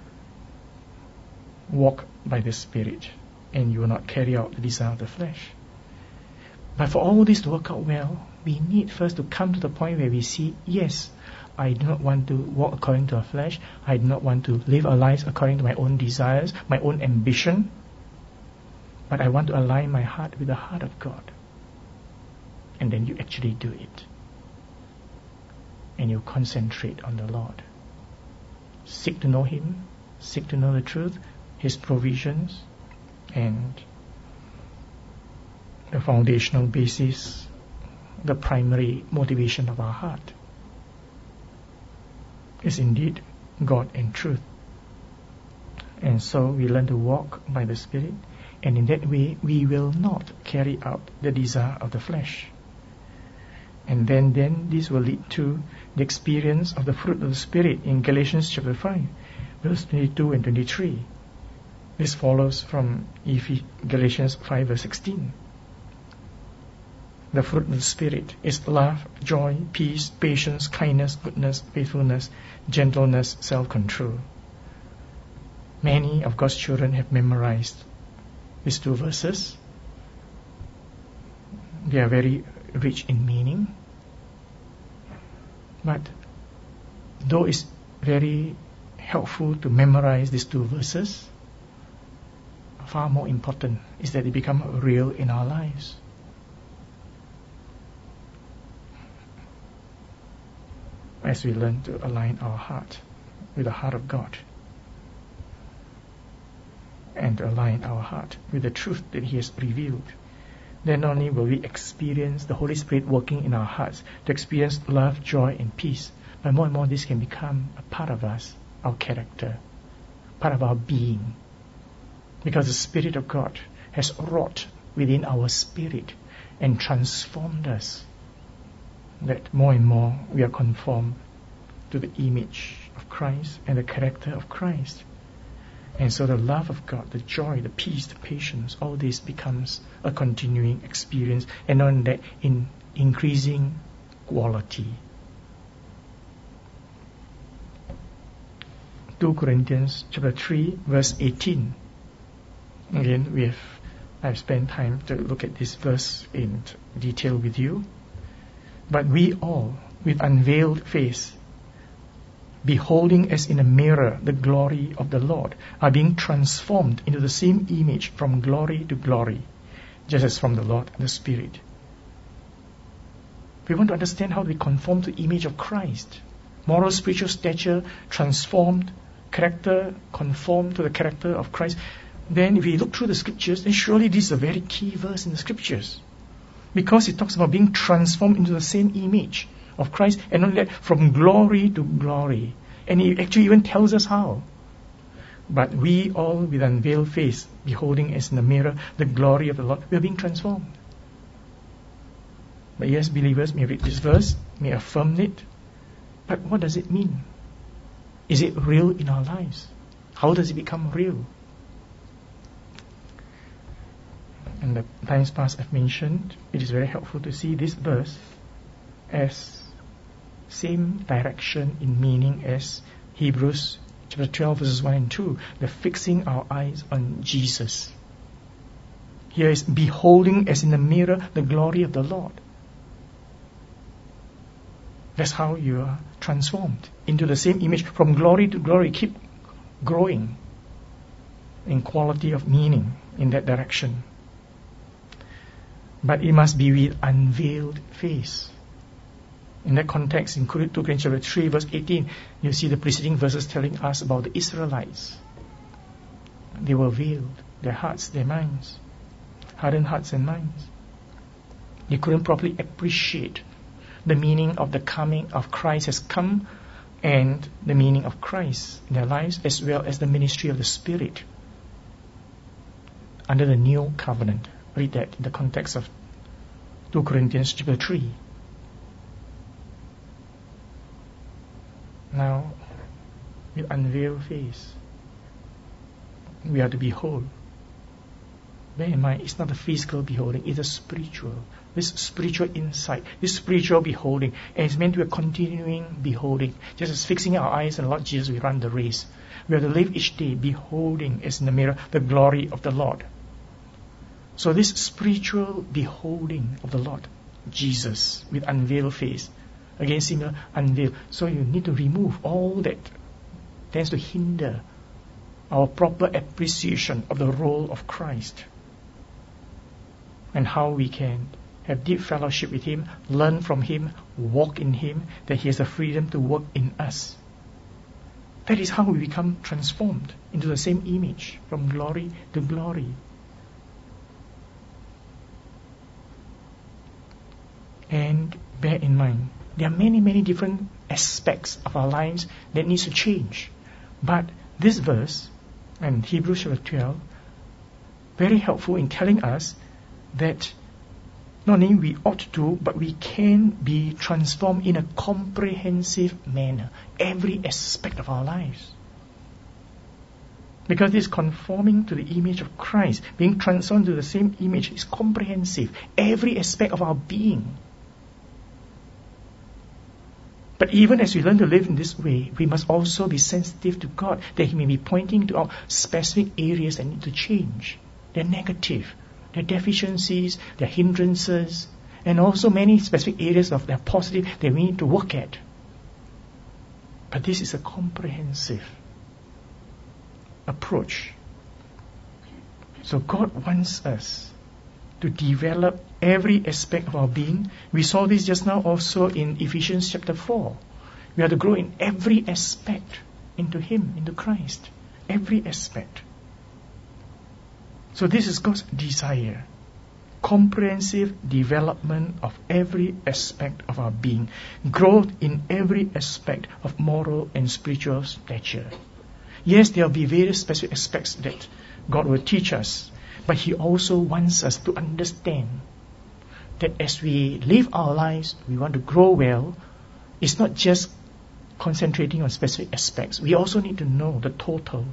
Walk by the Spirit, and you will not carry out the desire of the flesh. But for all this to work out well, we need first to come to the point where we see, yes, I do not want to walk according to our flesh. I do not want to live our lives according to my own desires, my own ambition. But I want to align my heart with the heart of God. And then you actually do it. And you concentrate on the Lord. Seek to know Him, seek to know the truth, His provisions, and the foundational basis, the primary motivation of our heart is indeed God and truth. And so we learn to walk by the Spirit, and in that way we will not carry out the desire of the flesh. And then, then this will lead to the experience of the fruit of the Spirit in Galatians chapter five, verse twenty-two and twenty-three. This follows from Galatians five verse sixteen. The fruit of the Spirit is love, joy, peace, patience, kindness, goodness, faithfulness, gentleness, self-control. Many of God's children have memorized these two verses. They are very rich in meaning. But though it's very helpful to memorize these two verses, far more important is that they become real in our lives. As we learn to align our heart with the heart of God, and to align our heart with the truth that He has revealed, then not only will we experience the Holy Spirit working in our hearts to experience love, joy, and peace, but more and more this can become a part of us, our character, part of our being, because the Spirit of God has wrought within our spirit and transformed us, that more and more we are conformed to the image of Christ and the character of Christ. And so the love of God, the joy, the peace, the patience, all this becomes a continuing experience, and not only that, in increasing quality. Second Corinthians chapter three verse eighteen. Again, we have I've spent time to look at this verse in detail with you. But we all, with unveiled face, beholding as in a mirror the glory of the Lord, are being transformed into the same image from glory to glory, just as from the Lord the Spirit. We want to understand how we conform to the image of Christ. Moral, spiritual stature transformed, character conformed to the character of Christ. Then if we look through the scriptures, then surely this is a very key verse in the scriptures. Because it talks about being transformed into the same image of Christ, and not that from glory to glory. And He actually even tells us how. But we all with unveiled face, beholding as in a mirror the glory of the Lord, we are being transformed. But yes, believers may read this verse, may affirm it. But what does it mean? Is it real in our lives? How does it become real? In the times past I've mentioned, it is very helpful to see this verse as same direction in meaning as Hebrews chapter twelve verses one and two, the fixing our eyes on Jesus. Here is beholding as in a mirror the glory of the Lord. That's how you are transformed into the same image. From glory to glory, keep growing in quality of meaning in that direction. But it must be with unveiled face. In that context, in Second Corinthians chapter three, verse eighteen, you see the preceding verses telling us about the Israelites. They were veiled, their hearts, their minds, hardened hearts and minds. They couldn't properly appreciate the meaning of the coming of Christ has come and the meaning of Christ in their lives, as well as the ministry of the Spirit under the new covenant. Read that in the context of two Corinthians chapter three. Now, with unveiled face, we are to behold. Bear in mind, it's not a physical beholding, it's a spiritual. This spiritual insight, this spiritual beholding, and it's meant to be a continuing beholding. Just as fixing our eyes on the Lord Jesus, we run the race. We have to live each day beholding, as in the mirror, the glory of the Lord. So this spiritual beholding of the Lord Jesus with unveiled face, again similar, unveiled. So you need to remove all that tends to hinder our proper appreciation of the role of Christ and how we can have deep fellowship with Him, learn from Him, walk in Him, that He has the freedom to work in us. That is how we become transformed into the same image, from glory to glory. And bear in mind, there are many, many different aspects of our lives that needs to change. But this verse, and Hebrews chapter twelve, very helpful in telling us that not only we ought to, but we can be transformed in a comprehensive manner, every aspect of our lives. Because it's conforming to the image of Christ, being transformed to the same image is comprehensive, every aspect of our being. But even as we learn to live in this way, we must also be sensitive to God, that He may be pointing to our specific areas that need to change. They're negative, they're deficiencies, they're hindrances, and also many specific areas of their positive that we need to work at. But this is a comprehensive approach. So God wants us to develop every aspect of our being. We saw this just now also in Ephesians chapter four. We are to grow in every aspect into Him, into Christ. Every aspect. So this is God's desire. Comprehensive development of every aspect of our being. Growth in every aspect of moral and spiritual stature. Yes, there will be various specific aspects that God will teach us, but He also wants us to understand that as we live our lives, we want to grow well. It's not just concentrating on specific aspects. We also need to know the total.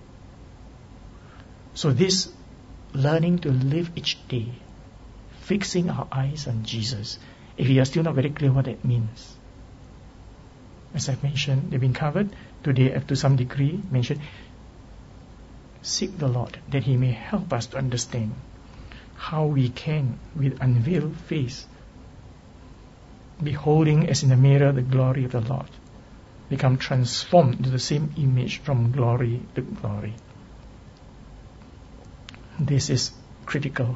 So this learning to live each day, fixing our eyes on Jesus, if we are still not very clear what that means. As I've mentioned, they've been covered today to some degree, mentioned, seek the Lord that He may help us to understand how we can, with unveiled face, beholding as in a mirror the glory of the Lord, become transformed into the same image from glory to glory. This is critical.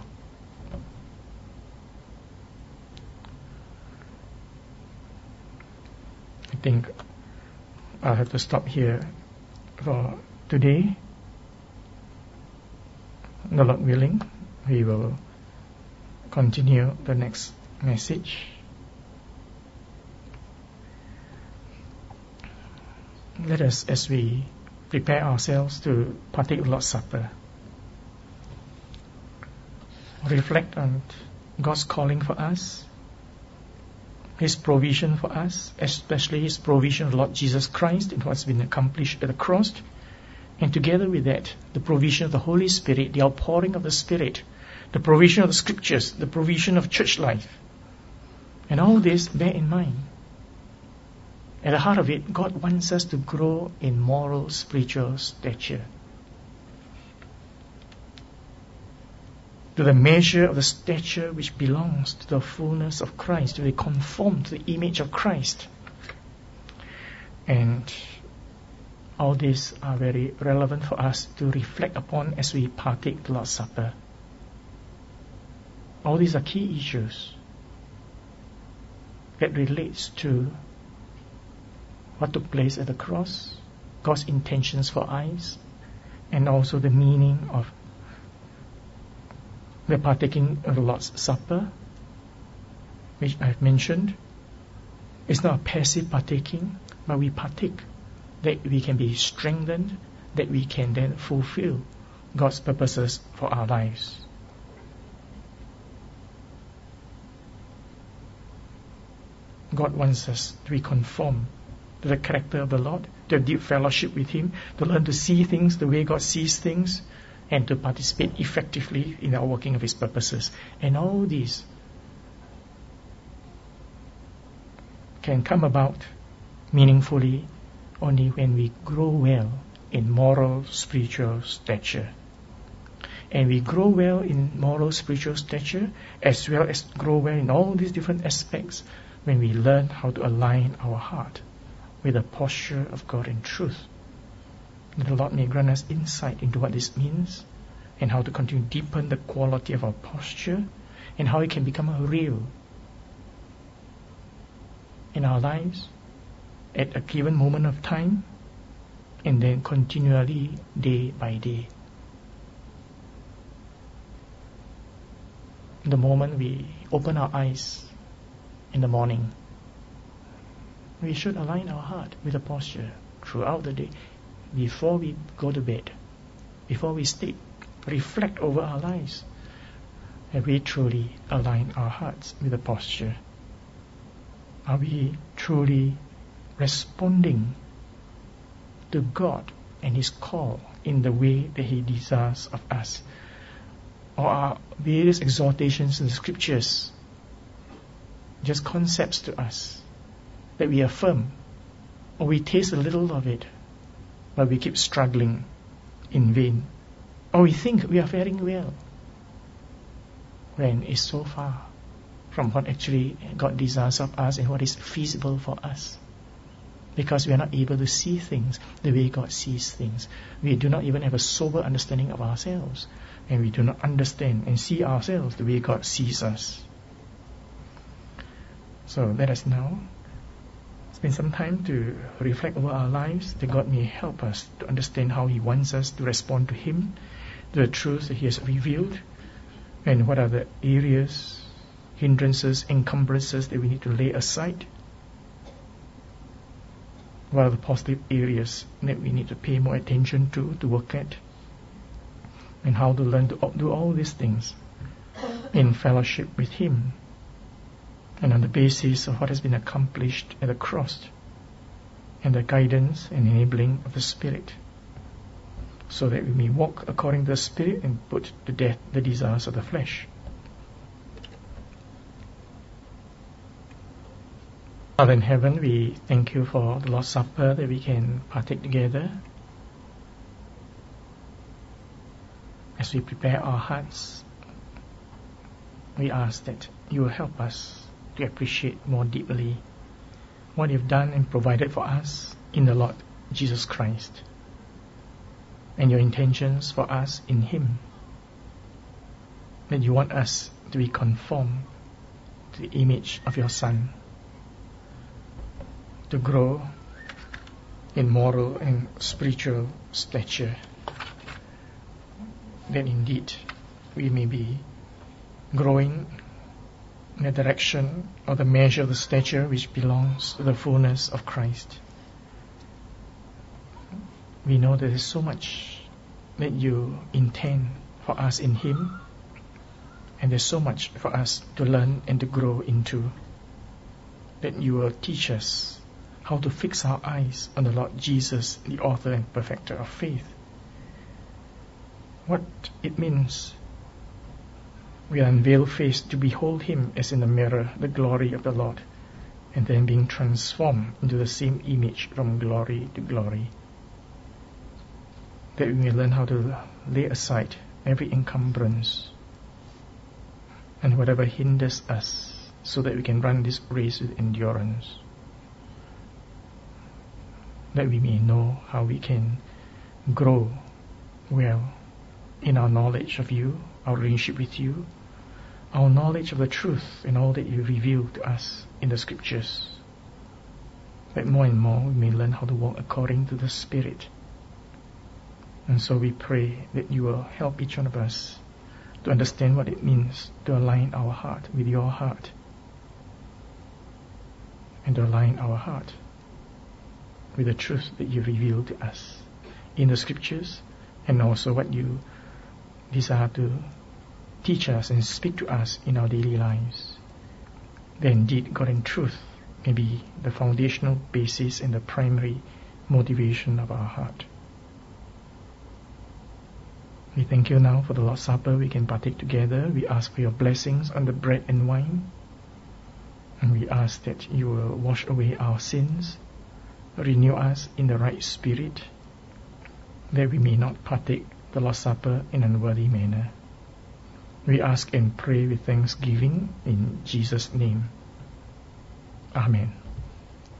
I think I'll have to stop here for today. The Lord willing, we will continue the next message. Let us, as we prepare ourselves to partake of the Lord's Supper, reflect on God's calling for us, His provision for us, especially His provision of the Lord Jesus Christ and what's been accomplished at the cross, and together with that, the provision of the Holy Spirit, the outpouring of the Spirit, the provision of the Scriptures, the provision of church life. And all this, bear in mind, at the heart of it, God wants us to grow in moral, spiritual stature, to the measure of the stature which belongs to the fullness of Christ, to be conformed to the image of Christ. And all these are very relevant for us to reflect upon as we partake the Lord's Supper. All these are key issues that relates to what took place at the cross, God's intentions for us, and also the meaning of the partaking of the Lord's Supper, which I've mentioned. It's not a passive partaking, but we partake that we can be strengthened, that we can then fulfill God's purposes for our lives. God wants us to be conformed to the character of the Lord, to have deep fellowship with Him, to learn to see things the way God sees things, and to participate effectively in the working of His purposes. And all these can come about meaningfully only when we grow well in moral, spiritual stature. And we grow well in moral, spiritual stature, as well as grow well in all these different aspects when we learn how to align our heart with the posture of God in truth. That the Lord may grant us insight into what this means, and how to continue to deepen the quality of our posture, and how it can become real in our lives at a given moment of time, and then continually day by day. The moment we open our eyes in the morning, we should align our heart with the posture throughout the day. Before we go to bed, before we sleep, reflect over our lives. Have we truly aligned our hearts with the posture? Are we truly responding to God and His call in the way that He desires of us? Or are various exhortations in the Scriptures just concepts to us that we affirm, or we taste a little of it, but we keep struggling in vain, or we think we are faring well, when it's so far from what actually God desires of us and what is feasible for us, because we are not able to see things the way God sees things. We do not even have a sober understanding of ourselves, and we do not understand and see ourselves the way God sees us. So let us now spend some time to reflect over our lives, that God may help us to understand how He wants us to respond to Him, to the truths that He has revealed, and what are the areas, hindrances, encumbrances that we need to lay aside, what are the positive areas that we need to pay more attention to, to work at, and how to learn to do all these things in fellowship with Him, and on the basis of what has been accomplished at the cross, and the guidance and enabling of the Spirit, so that we may walk according to the Spirit and put to death the desires of the flesh. Father in heaven, we thank You for the Lord's Supper that we can partake together. As we prepare our hearts, we ask that You will help us to appreciate more deeply what You've done and provided for us in the Lord Jesus Christ, and Your intentions for us in Him, that You want us to be conformed to the image of Your Son, to grow in moral and spiritual stature, that indeed we may be growing in the direction or the measure of the stature which belongs to the fullness of Christ. We know there is so much that You intend for us in Him, and there's so much for us to learn and to grow into, that You will teach us how to fix our eyes on the Lord Jesus, the author and perfecter of faith. What it means with unveiled face to behold Him as in a mirror, the glory of the Lord, and then being transformed into the same image from glory to glory, that we may learn how to lay aside every encumbrance and whatever hinders us, so that we can run this race with endurance, that we may know how we can grow well in our knowledge of You, our relationship with You, our knowledge of the truth and all that You reveal to us in the Scriptures, that more and more we may learn how to walk according to the Spirit. And so we pray that You will help each one of us to understand what it means to align our heart with Your heart, and to align our heart with the truth that you reveal to us in the scriptures, and also what you desire to teach us and speak to us in our daily lives. That indeed God and truth may be the foundational basis and the primary motivation of our heart. We thank you now for the Lord's Supper we can partake together. We ask for your blessings on the bread and wine. And we ask that you will wash away our sins, renew us in the right spirit, that we may not partake the Lord's Supper in an unworthy manner. We ask and pray with thanksgiving in Jesus' name. Amen.